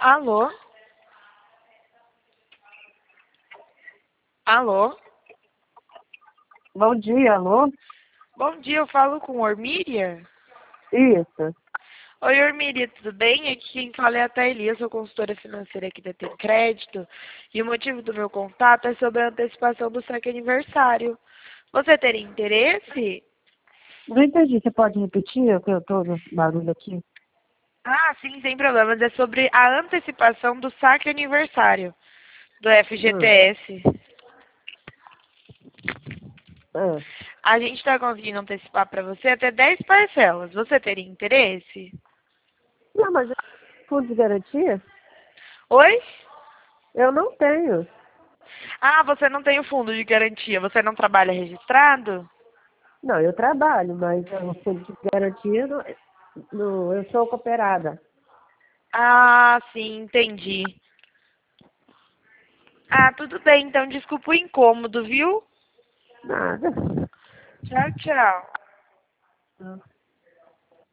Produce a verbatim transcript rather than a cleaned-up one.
Alô? Alô? Bom dia, alô? Bom dia, eu falo com Ormíria? Isso. Oi, Ormíria, tudo bem? Aqui quem fala é a Thaili, eu sou consultora financeira aqui da Tem Crédito. E o motivo do meu contato é sobre a antecipação do saque aniversário. Você teria interesse? Não entendi, você pode repetir? Que eu tô no barulho aqui. Ah, sim, sem problemas. É sobre a antecipação do saque aniversário do F G T Hum, S. ah. A gente está conseguindo antecipar para você até dez parcelas. Você teria interesse? Não, mas fundo de garantia? Oi? Eu não tenho. Ah, você não tem o fundo de garantia. Você não trabalha registrado? Não, eu trabalho, mas o fundo de garantia, não, não, eu sou cooperada. Ah, sim, entendi. Ah, tudo bem, então desculpa o incômodo, viu? Nada. Tchau, tchau. Não.